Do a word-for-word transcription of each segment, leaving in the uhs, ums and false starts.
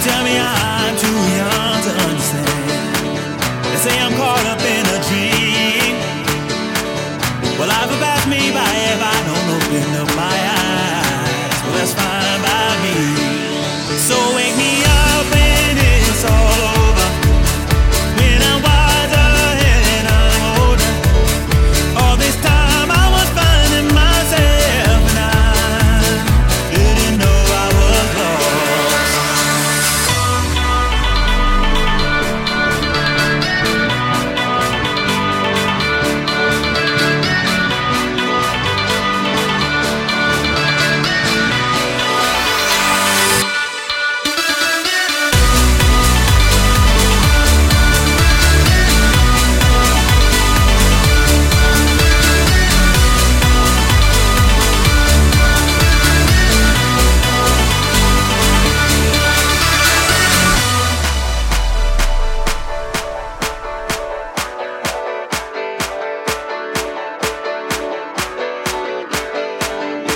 tell me I'm too young to understand. They say I'm caught up in a dream. Well, life will pass me by if I don't open up my eyes. Well, that's fine by me. So wake me up when it's all over, when I'm wiser and I'm older. All this time I was finding myself and I didn't know I was lost.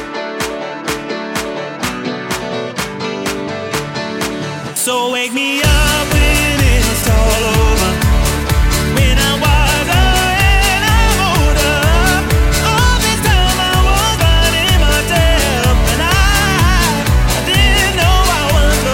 So wake me up